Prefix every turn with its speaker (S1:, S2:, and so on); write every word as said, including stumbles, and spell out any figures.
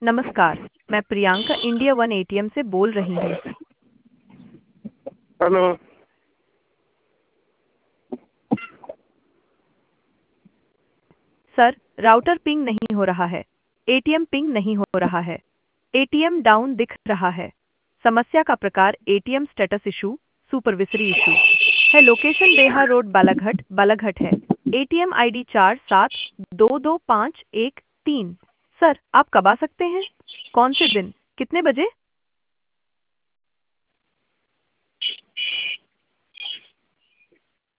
S1: नमस्कार, मैं Priyanka India one ATM से बोल रही हूँ।
S2: हेलो।
S1: सर, राउटर पिंग नहीं हो रहा है। एटीएम पिंग नहीं हो रहा है। एटीएम डाउन दिख रहा है। समस्या का प्रकार ATM status issue, supervisory issue है। लोकेशन बेहा रोड बालाघाट, बालाघाट है। एटीएम आईडी चार सात दो दो पाँच एक तीन। सर, आप कब आ सकते हैं? कौन से दिन? कितने बजे?